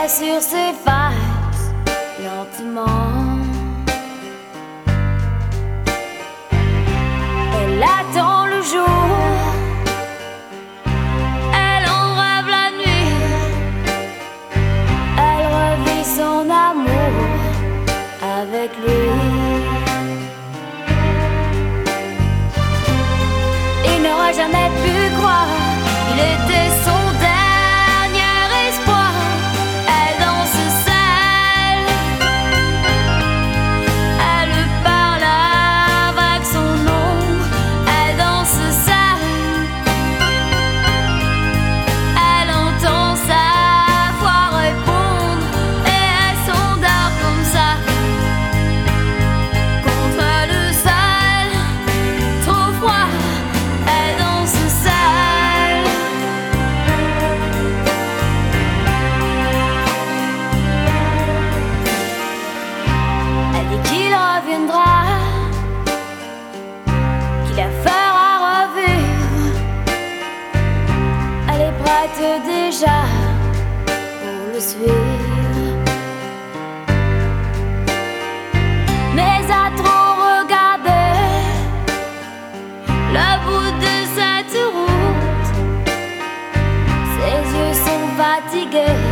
est sur ses faces, lentement. Elle attend le jour, elle en rêve la nuit, elle revit son amour avec lui. Il n'aurait jamais pu croire, il était son dernier espoir. Elle danse seule, elle parle avec son ombre. Elle danse seule, elle entend sa voix répondre, et elle s'endort comme ça contre le sol, trop froid. Elle danse seule. Elle dit qu'il reviendra, qu'il la fera revivre. Elle est prête déjà pour le suivre, mais à trop regarder le bout de cette route, ses yeux sont fatigués.